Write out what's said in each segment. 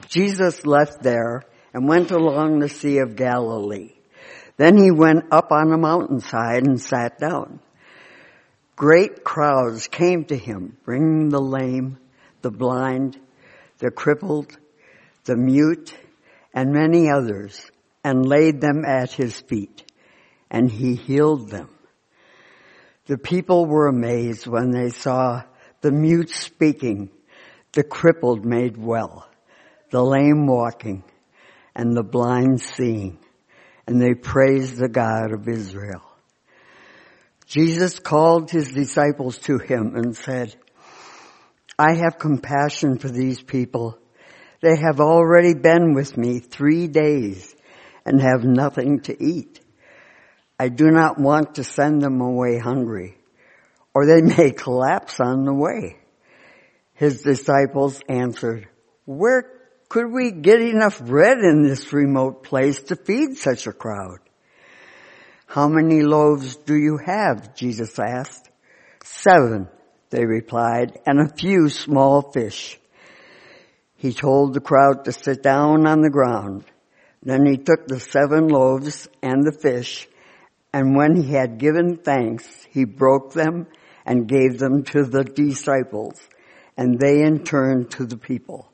Jesus left there and went along the Sea of Galilee. Then he went up on a mountainside and sat down. Great crowds came to him, bringing the lame, the blind, the crippled, the mute, and many others, and laid them at his feet, and he healed them. The people were amazed when they saw the mute speaking, the crippled made well, the lame walking, and the blind seeing, and they praised the God of Israel. Jesus called his disciples to him and said, I have compassion for these people. They have already been with me 3 days and have nothing to eat. I do not want to send them away hungry, or they may collapse on the way. His disciples answered, Where could we get enough bread in this remote place to feed such a crowd? How many loaves do you have? Jesus asked. 7, they replied, and a few small fish. He told the crowd to sit down on the ground. Then he took the 7 loaves and the fish, and when he had given thanks, he broke them and gave them to the disciples, and they in turn to the people.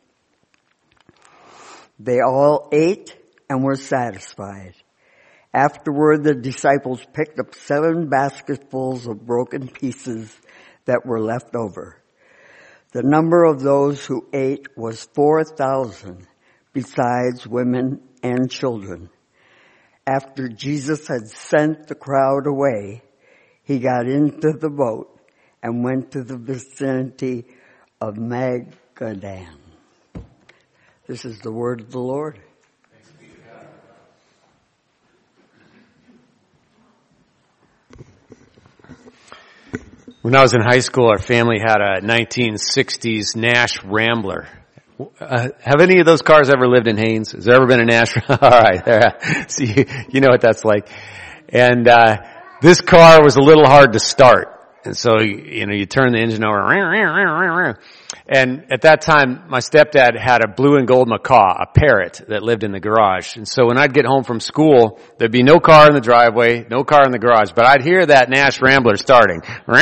They all ate and were satisfied. Afterward, the disciples picked up 7 basketfuls of broken pieces that were left over. The number of those who ate was 4,000, besides women and children. After Jesus had sent the crowd away, he got into the boat and went to the vicinity of Magadan. This is the word of the Lord. When I was in high school, our family had a 1960s Nash Rambler. Have any of those cars ever lived in Haines? Has there ever been a Nash? All right. See, you know what that's like. And this car was a little hard to start. And so, you turn the engine over. And at that time, my stepdad had a blue and gold macaw, a parrot that lived in the garage. And so when I'd get home from school, there'd be no car in the driveway, no car in the garage, but I'd hear that Nash Rambler starting.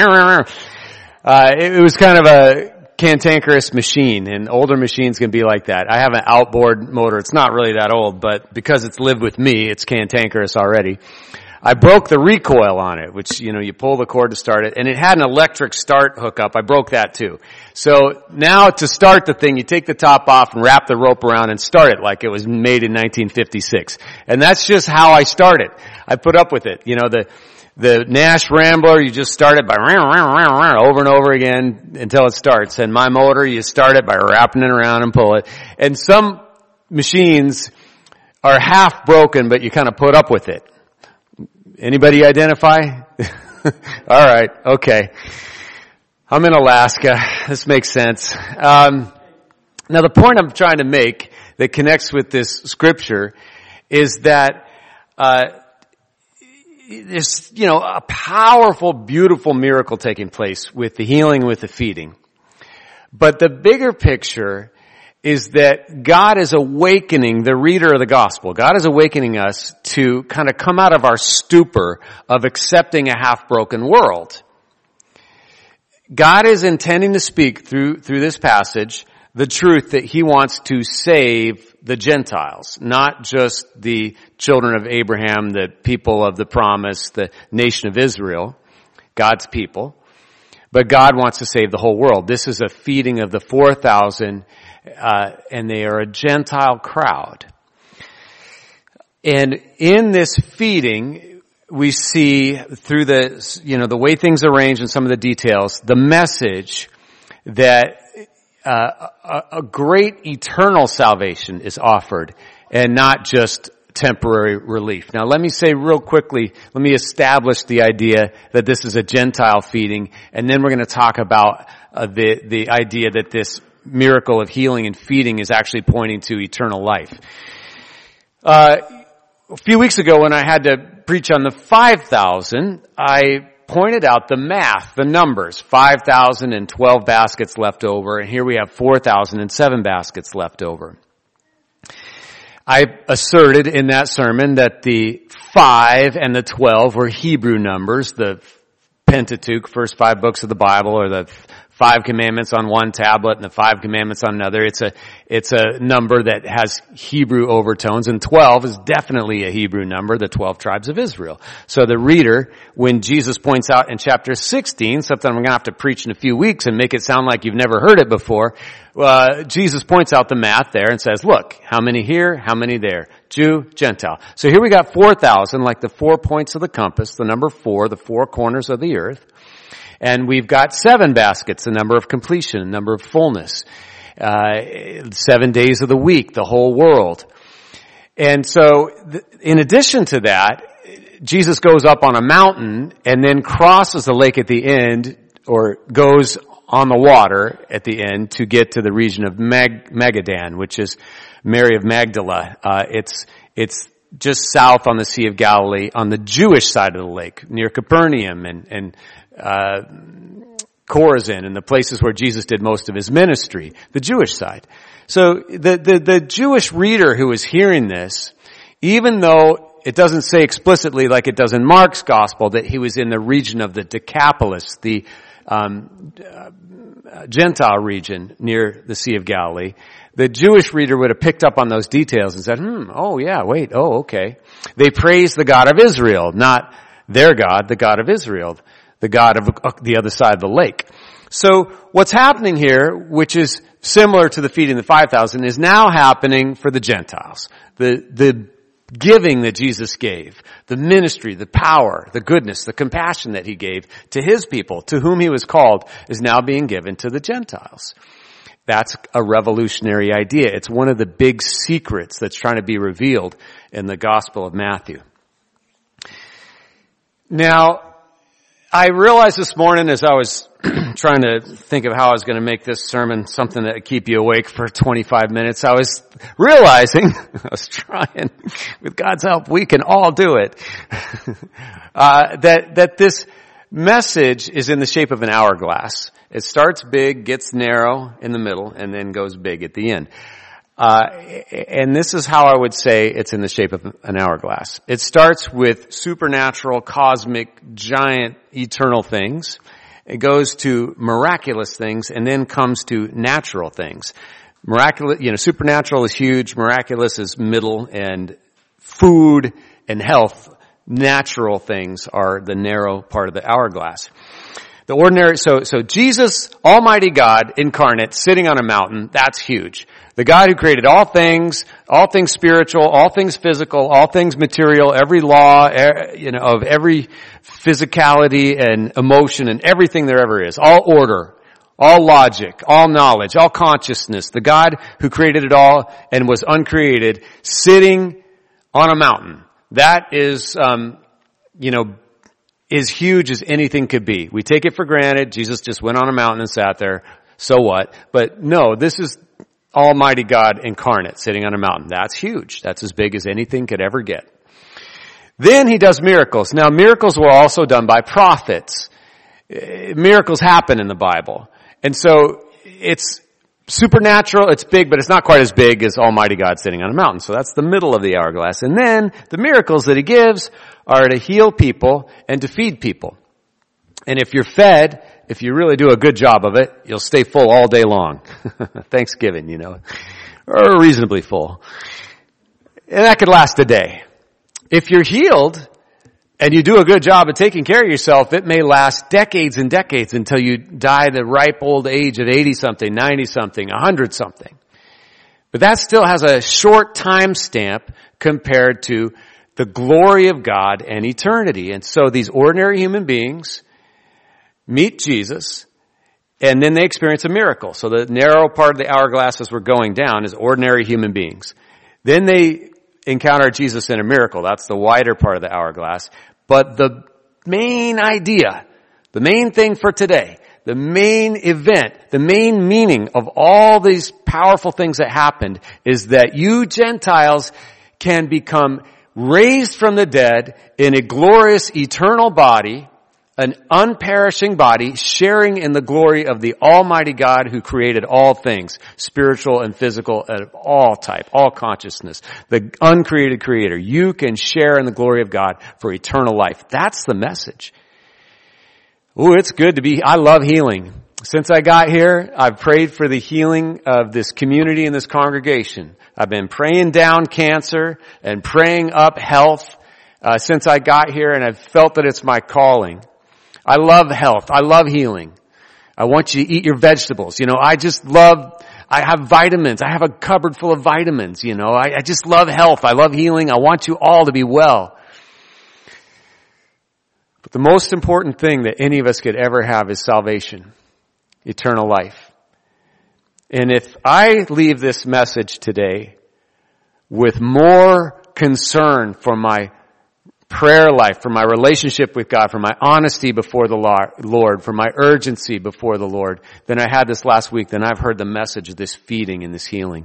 It was kind of a cantankerous machine, and older machines can be like that. I have an outboard motor. It's not really that old, but because it's lived with me, it's cantankerous already. I broke the recoil on it, which, you pull the cord to start it, and it had an electric start hookup. I broke that too. So now to start the thing, you take the top off and wrap the rope around and start it like it was made in 1956. And that's just how I started. I put up with it. The Nash Rambler, you just start it by over and over again until it starts. And my motor, you start it by wrapping it around and pull it. And some machines are half broken, but you kind of put up with it. Anybody identify? All right. Okay. I'm in Alaska. This makes sense. Now the point I'm trying to make that connects with this scripture is that, there's, a powerful, beautiful miracle taking place with the healing, with the feeding. But the bigger picture is that God is awakening the reader of the gospel. God is awakening us to kind of come out of our stupor of accepting a half-broken world. God is intending to speak through this passage the truth that he wants to save the Gentiles, not just the children of Abraham, the people of the promise, the nation of Israel, God's people. But God wants to save the whole world. This is a feeding of the 4,000, and they are a Gentile crowd. And in this feeding, we see through the way things are arranged and some of the details, the message that a great eternal salvation is offered and not just temporary relief. Now let me say real quickly, let me establish the idea that this is a Gentile feeding, and then we're going to talk about the idea that this miracle of healing and feeding is actually pointing to eternal life. A few weeks ago when I had to preach on the 5,000, I pointed out the math, the numbers, 5,012 baskets left over, and here we have 4,007 baskets left over. I asserted in that sermon that the 5 and the 12 were Hebrew numbers, the Pentateuch, first 5 books of the Bible, or the 5 commandments on one tablet and the 5 commandments on another. It's a number that has Hebrew overtones, and 12 is definitely a Hebrew number, the 12 tribes of Israel. So the reader, when Jesus points out in chapter 16, something I'm going to have to preach in a few weeks and make it sound like you've never heard it before, Jesus points out the math there and says, look, how many here, how many there? Jew, Gentile. So here we got 4,000, like the 4 points of the compass, the number 4, the 4 corners of the earth. And we've got 7 baskets, the number of completion, the number of fullness. 7 days of the week, the whole world. And so, in addition to that, Jesus goes up on a mountain and then crosses the lake at the end, or goes on the water at the end to get to the region of Magadan, which is Mary of Magdala. It's just south on the Sea of Galilee, on the Jewish side of the lake, near Capernaum and Chorazin, and the places where Jesus did most of his ministry, the Jewish side. So the Jewish reader who is hearing this, even though it doesn't say explicitly like it does in Mark's gospel that he was in the region of the Decapolis, the Gentile region near the Sea of Galilee, the Jewish reader would have picked up on those details and said, okay. They praise the God of Israel, not their God, the God of Israel, the God of the other side of the lake. So what's happening here, which is similar to the feeding the 5,000, is now happening for the Gentiles. The giving that Jesus gave, the ministry, the power, the goodness, the compassion that he gave to his people, to whom he was called, is now being given to the Gentiles. That's a revolutionary idea. It's one of the big secrets that's trying to be revealed in the Gospel of Matthew. Now, I realized this morning as I was trying to think of how I was going to make this sermon something that would keep you awake for 25 minutes, I was realizing, I was trying, with God's help, we can all do it, that this message is in the shape of an hourglass. It starts big, gets narrow in the middle, and then goes big at the end. And this is how I would say it's in the shape of an hourglass. It starts with supernatural, cosmic, giant, eternal things. It goes to miraculous things, and then comes to natural things. Miraculous, supernatural is huge, miraculous is middle, and food and health, natural things, are the narrow part of the hourglass. The ordinary, so Jesus, Almighty God, incarnate, sitting on a mountain, that's huge. The God who created all things spiritual, all things physical, all things material, every law, of every physicality and emotion and everything there ever is, all order, all logic, all knowledge, all consciousness. The God who created it all and was uncreated, sitting on a mountain. That is, is huge as anything could be. We take it for granted. Jesus just went on a mountain and sat there. So what? But no, this is Almighty God incarnate sitting on a mountain. That's huge. That's as big as anything could ever get. Then he does miracles. Now, miracles were also done by prophets. Miracles happen in the Bible. And so it's supernatural, it's big, but it's not quite as big as Almighty God sitting on a mountain. So that's the middle of the hourglass. And then the miracles that he gives are to heal people and to feed people. And if you're fed, if you really do a good job of it, you'll stay full all day long. Thanksgiving, or reasonably full. And that could last a day. If you're healed and you do a good job of taking care of yourself, it may last decades and decades until you die the ripe old age of 80-something, 90-something, 100-something. But that still has a short time stamp compared to the glory of God and eternity. And so these ordinary human beings meet Jesus, and then they experience a miracle. So the narrow part of the hourglass as we're going down is ordinary human beings. Then they encounter Jesus in a miracle. That's the wider part of the hourglass. But the main idea, the main thing for today, the main event, the main meaning of all these powerful things that happened is that you Gentiles can become raised from the dead in a glorious eternal body an unperishing body sharing in the glory of the Almighty God who created all things, spiritual and physical, of all type, all consciousness. The uncreated creator. You can share in the glory of God for eternal life. That's the message. Ooh, it's good to be, I love healing. Since I got here, I've prayed for the healing of this community and this congregation. I've been praying down cancer and praying up health since I got here, and I've felt that it's my calling. I love health. I love healing. I want you to eat your vegetables. I have vitamins. I have a cupboard full of vitamins. I just love health. I love healing. I want you all to be well. But the most important thing that any of us could ever have is salvation, eternal life. And if I leave this message today with more concern for my prayer life, for my relationship with God, for my honesty before the Lord, for my urgency before the Lord than I had this last week, then I've heard the message of this feeding and this healing.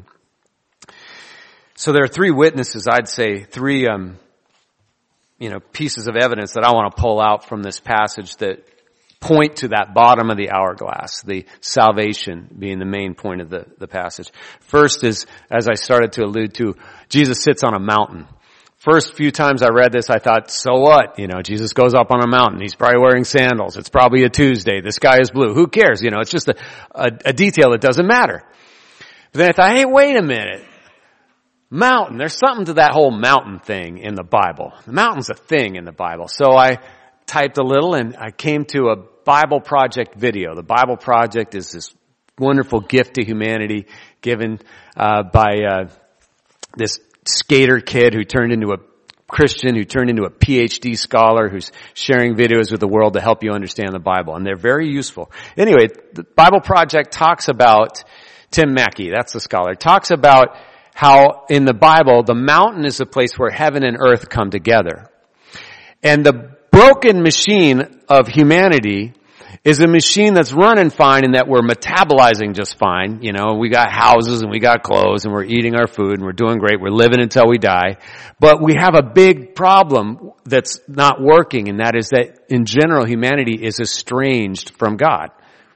So there are three witnesses, I'd say, three pieces of evidence that I want to pull out from this passage that point to that bottom of the hourglass, the salvation being the main point of the passage. First is, as I started to allude to, Jesus sits on a mountain. First few times I read this, I thought, so what? Jesus goes up on a mountain. He's probably wearing sandals. It's probably a Tuesday. The sky is blue. Who cares? It's just a detail that doesn't matter. But then I thought, hey, wait a minute. Mountain. There's something to that whole mountain thing in the Bible. The mountain's a thing in the Bible. So I typed a little and I came to a Bible Project video. The Bible Project is this wonderful gift to humanity given by this skater kid who turned into a Christian, who turned into a PhD scholar, who's sharing videos with the world to help you understand the Bible. And they're very useful. Anyway, the Bible Project talks about, Tim Mackey, that's the scholar, talks about how in the Bible, the mountain is the place where heaven and earth come together. And the broken machine of humanity is a machine that's running fine and that we're metabolizing just fine. We got houses and we got clothes and we're eating our food and we're doing great. We're living until we die. But we have a big problem that's not working, and that is that in general humanity is estranged from God.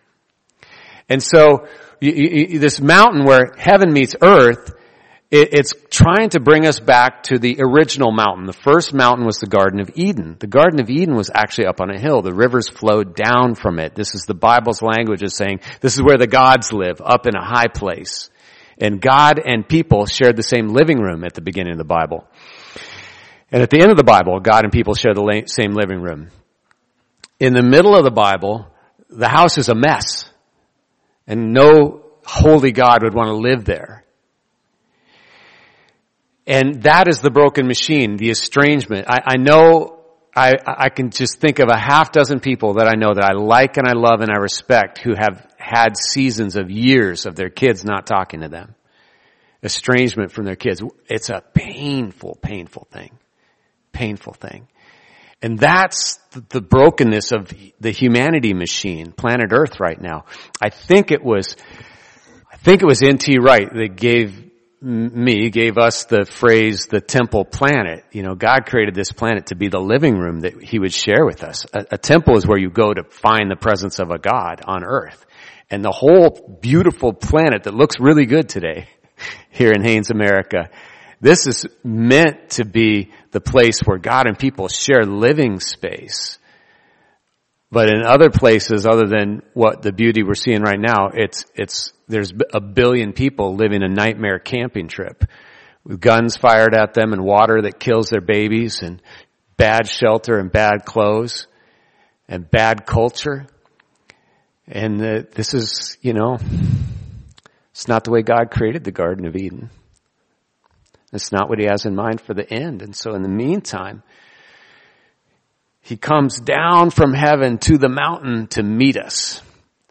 And so this mountain where heaven meets earth, it's trying to bring us back to the original mountain. The first mountain was the Garden of Eden. The Garden of Eden was actually up on a hill. The rivers flowed down from it. This is the Bible's language of saying this is where the gods live, up in a high place. And God and people shared the same living room at the beginning of the Bible. And at the end of the Bible, God and people share the same living room. In the middle of the Bible, the house is a mess. And no holy God would want to live there. And that is the broken machine, the estrangement. I know I can just think of a half dozen people that I know that I like and I love and I respect who have had seasons of years of their kids not talking to them. Estrangement from their kids. It's a painful, painful thing. Painful thing. And that's the brokenness of the humanity machine, planet Earth right now. I think it was N.T. Wright that gave us the phrase, the temple planet. God created this planet to be the living room that he would share with us. A temple is where you go to find the presence of a God on earth. And the whole beautiful planet that looks really good today here in Haines, America, this is meant to be the place where God and people share living space. But in other places, other than what the beauty we're seeing right now, there's a billion people living a nightmare camping trip with guns fired at them and water that kills their babies and bad shelter and bad clothes and bad culture. And this is, it's not the way God created the Garden of Eden. It's not what he has in mind for the end. And so in the meantime, he comes down from heaven to the mountain to meet us.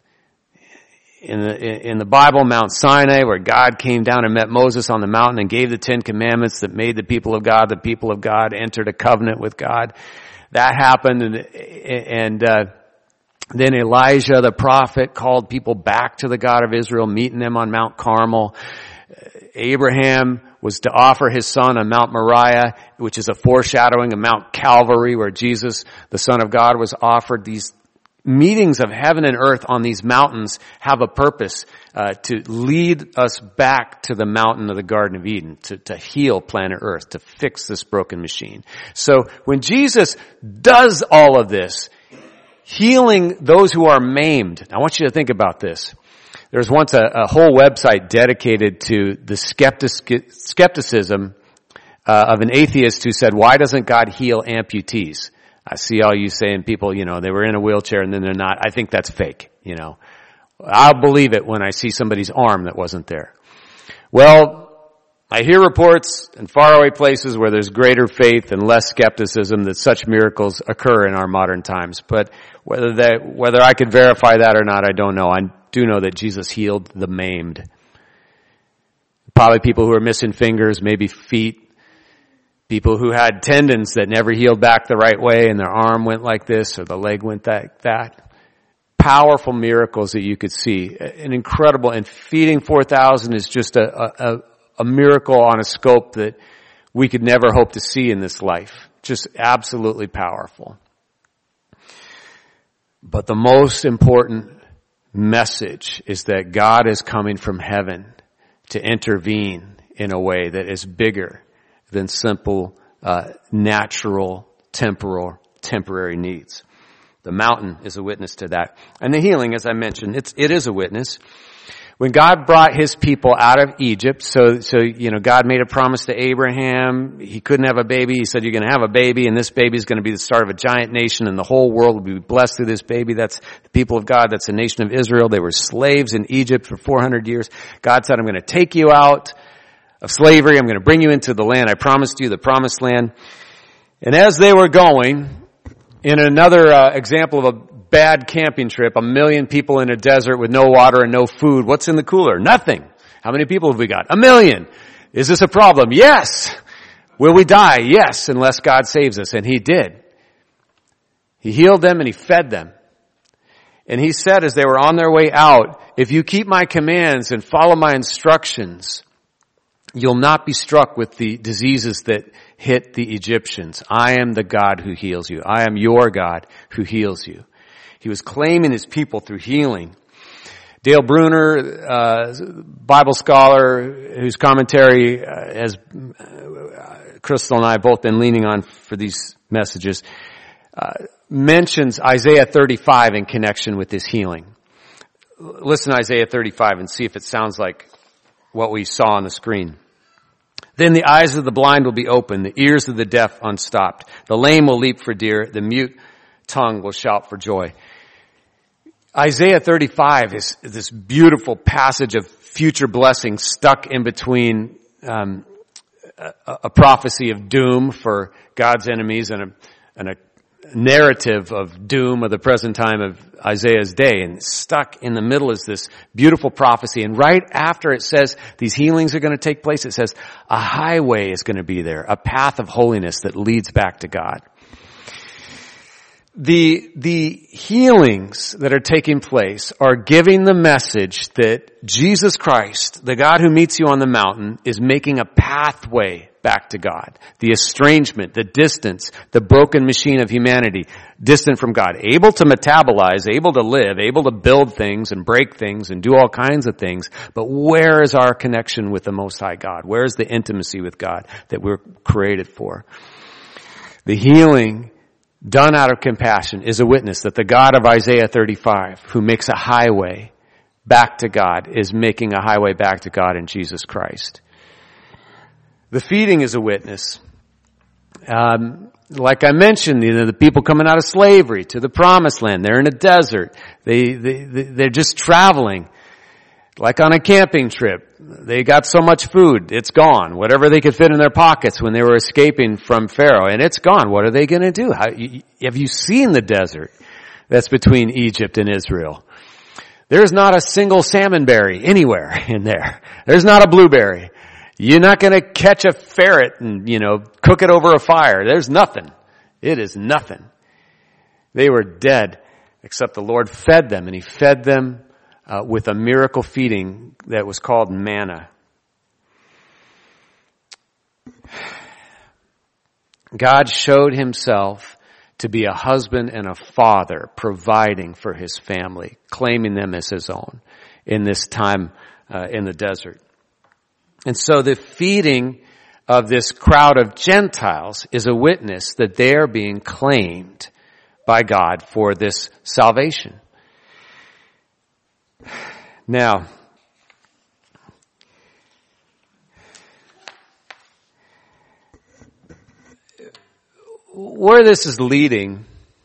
In the Bible, Mount Sinai, where God came down and met Moses on the mountain and gave the 10 Commandments that made the people of God entered a covenant with God. That happened, and then Elijah the prophet called people back to the God of Israel, meeting them on Mount Carmel. Abraham was to offer his son on Mount Moriah, which is a foreshadowing of Mount Calvary, where Jesus, the Son of God, was offered. These meetings of heaven and earth on these mountains have a purpose to lead us back to the mountain of the Garden of Eden, to heal planet Earth, to fix this broken machine. So when Jesus does all of this, healing those who are maimed, I want you to think about this. There was once a whole website dedicated to the skepticism of an atheist who said, why doesn't God heal amputees? I see all you saying people, they were in a wheelchair and then they're not. I think that's fake, I'll believe it when I see somebody's arm that wasn't there. Well, I hear reports in faraway places where there's greater faith and less skepticism that such miracles occur in our modern times. But whether I could verify that or not, I don't know. I do know that Jesus healed the maimed. Probably people who are missing fingers, maybe feet. People who had tendons that never healed back the right way and their arm went like this or the leg went that. Powerful miracles that you could see. An incredible, and feeding 4,000 is just a miracle on a scope that we could never hope to see in this life. Just absolutely powerful. But the most important message is that God is coming from heaven to intervene in a way that is bigger than simple, natural, temporary needs. The mountain is a witness to that. And the healing, as I mentioned, it is a witness. When God brought his people out of Egypt, so God made a promise to Abraham. He couldn't have a baby. He said, you're going to have a baby, and this baby is going to be the start of a giant nation, and the whole world will be blessed through this baby. That's the people of God. That's the nation of Israel. They were slaves in Egypt for 400 years. God said, I'm going to take you out of slavery. I'm going to bring you into the land I promised you, the promised land. And as they were going, in another example of a bad camping trip, 1 million people in a desert with no water and no food. What's in the cooler? Nothing. How many people have we got? 1 million. Is this a problem? Yes. Will we die? Yes, unless God saves us. And he did. He healed them and he fed them. And he said as they were on their way out, if you keep my commands and follow my instructions, you'll not be struck with the diseases that hit the Egyptians. I am the God who heals you. I am your God who heals you. He was claiming his people through healing. Dale Bruner, Bible scholar, whose commentary has Crystal and I have both been leaning on for these messages, mentions Isaiah 35 in connection with this healing. Listen to Isaiah 35 and see if it sounds like what we saw on the screen. Then the eyes of the blind will be opened, the ears of the deaf unstopped. The lame will leap for deer, the mute tongue will shout for joy. Isaiah 35 is this beautiful passage of future blessing stuck in between a prophecy of doom for God's enemies and a narrative of doom of the present time of Isaiah's day. And stuck in the middle is this beautiful prophecy. And right after it says these healings are going to take place, it says a highway is going to be there, a path of holiness that leads back to God. The healings that are taking place are giving the message that Jesus Christ, the God who meets you on the mountain, is making a pathway back to God. The estrangement, the distance, the broken machine of humanity, distant from God, able to metabolize, able to live, able to build things and break things and do all kinds of things. But where is our connection with the Most High God? Where is the intimacy with God that we're created for? The healing done out of compassion is a witness that the God of Isaiah 35, who makes a highway back to God, is making a highway back to God in Jesus Christ. The feeding is a witness. Like I mentioned, the people coming out of slavery to the promised land, they're in a desert. They're just traveling. Like on a camping trip. They got so much food, it's gone. Whatever they could fit in their pockets when they were escaping from Pharaoh, and it's gone. What are they going to do? Have you seen the desert that's between Egypt and Israel? There's not a single salmon berry anywhere in there. There's not a blueberry. You're not going to catch a ferret and, cook it over a fire. There's nothing. It is nothing. They were dead, except the Lord fed them, and he fed them with a miracle feeding that was called manna. God showed himself to be a husband and a father, providing for his family, claiming them as his own in this time in the desert. And so the feeding of this crowd of Gentiles is a witness that they are being claimed by God for this salvation. Now, where this is leading,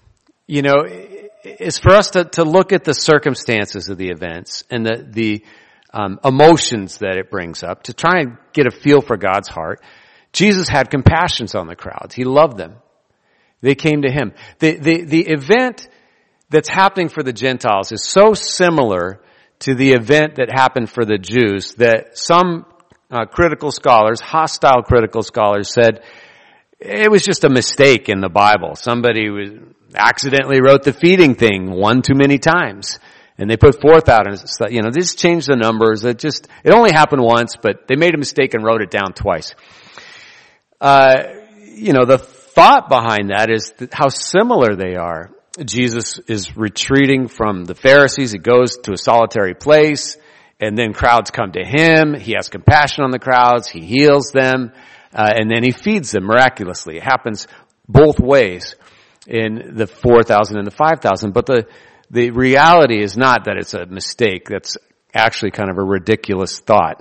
is for us to look at the circumstances of the events and the emotions that it brings up to try and get a feel for God's heart. Jesus had compassion on the crowds. He loved them. They came to him. The event that's happening for the Gentiles is so similar to the event that happened for the Jews that some critical scholars, hostile critical scholars, said it was just a mistake in the Bible. Somebody accidentally wrote the feeding thing one too many times. And they put 4,000, they just changed the numbers. It only happened once, but they made a mistake and wrote it down twice. The thought behind that is how similar they are. Jesus is retreating from the Pharisees. He goes to a solitary place, and then crowds come to him. He has compassion on the crowds. He heals them, and then he feeds them miraculously. It happens both ways in the 4,000 and the 5,000. But the reality is not that it's a mistake. That's actually kind of a ridiculous thought.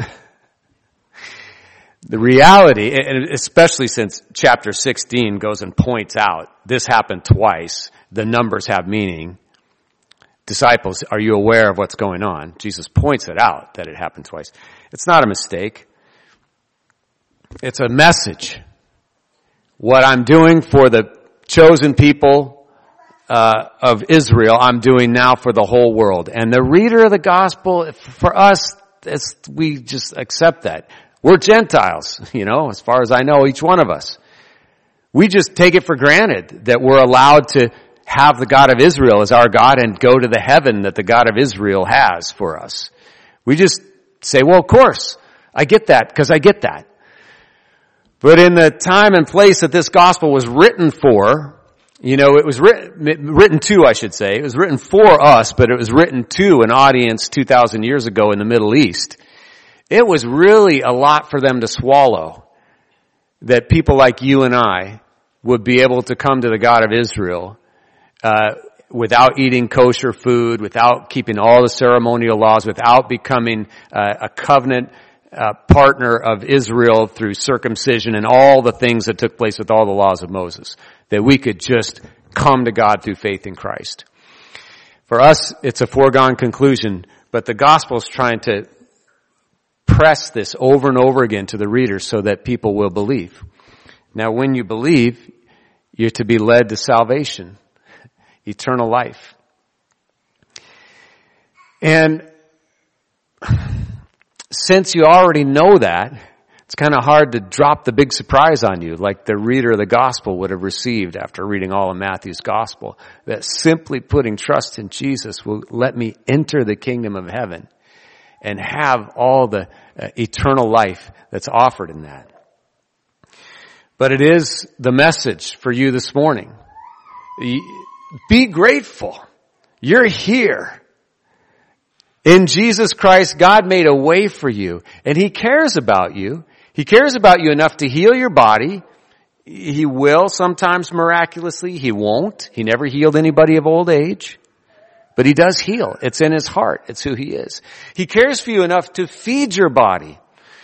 The reality, and especially since chapter 16 goes and points out this happened twice, the numbers have meaning. Disciples, are you aware of what's going on? Jesus points it out that it happened twice. It's not a mistake. It's a message. What I'm doing for the chosen people of Israel, I'm doing now for the whole world. And the reader of the gospel, for us, we just accept that. We're Gentiles, as far as I know, each one of us. We just take it for granted that we're allowed to have the God of Israel as our God and go to the heaven that the God of Israel has for us. We just say, well, of course, I get that because I get that. But in the time and place that this gospel was written for, it was written to, I should say. It was written for us, but it was written to an audience 2,000 years ago in the Middle East. It was really a lot for them to swallow, that people like you and I would be able to come to the God of Israel without eating kosher food, without keeping all the ceremonial laws, without becoming a covenant partner of Israel through circumcision and all the things that took place with all the laws of Moses, that we could just come to God through faith in Christ. For us, it's a foregone conclusion, but the gospel is trying to press this over and over again to the reader so that people will believe. Now, when you believe, you're to be led to salvation, eternal life. And since you already know that, it's kind of hard to drop the big surprise on you like the reader of the gospel would have received after reading all of Matthew's gospel, that simply putting trust in Jesus will let me enter the kingdom of heaven and have all the eternal life that's offered in that. But it is the message for you this morning. Be grateful. You're here. In Jesus Christ, God made a way for you, and He cares about you. He cares about you enough to heal your body. He will sometimes miraculously. He won't. He never healed anybody of old age. But He does heal. It's in His heart. It's who He is. He cares for you enough to feed your body.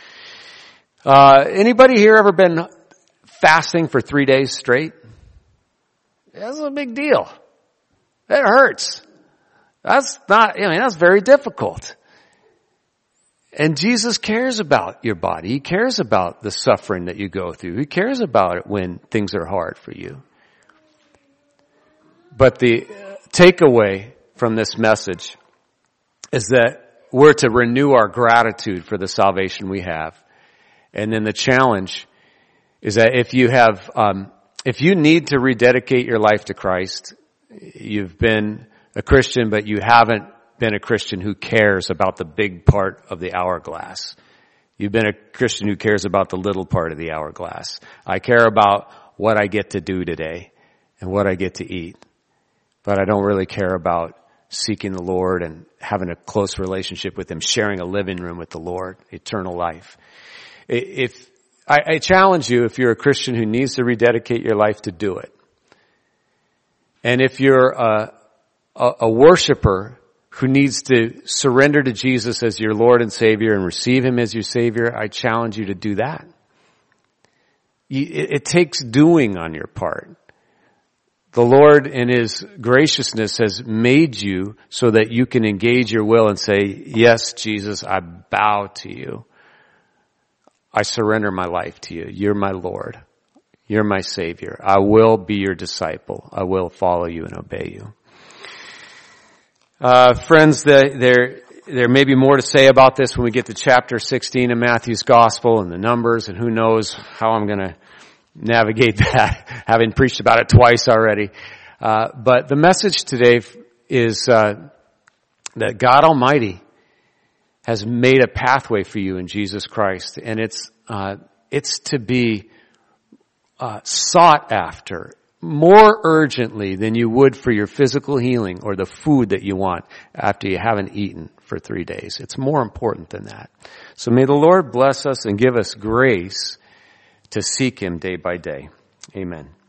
Anybody here ever been fasting for 3 days straight? That's a big deal. It hurts. That's very difficult. And Jesus cares about your body. He cares about the suffering that you go through. He cares about it when things are hard for you. But the takeaway from this message is that we're to renew our gratitude for the salvation we have. And then the challenge is that if you need to rededicate your life to Christ, you've been a Christian, but you haven't been a Christian who cares about the big part of the hourglass. You've been a Christian who cares about the little part of the hourglass. I care about what I get to do today and what I get to eat. But I don't really care about seeking the Lord and having a close relationship with Him, sharing a living room with the Lord, eternal life. If I challenge you, if you're a Christian who needs to rededicate your life, to do it. And if you're a worshiper who needs to surrender to Jesus as your Lord and Savior and receive Him as your Savior, I challenge you to do that. It takes doing on your part. The Lord in His graciousness has made you so that you can engage your will and say, yes, Jesus, I bow to you. I surrender my life to you. You're my Lord. You're my Savior. I will be your disciple. I will follow you and obey you. Friends, there may be more to say about this when we get to chapter 16 of Matthew's Gospel and the numbers, and who knows how I'm going to navigate that, having preached about it twice already. But the message today is that God Almighty has made a pathway for you in Jesus Christ, and it's to be sought after more urgently than you would for your physical healing or the food that you want after you haven't eaten for 3 days. It's more important than that. So may the Lord bless us and give us grace to seek Him day by day. Amen.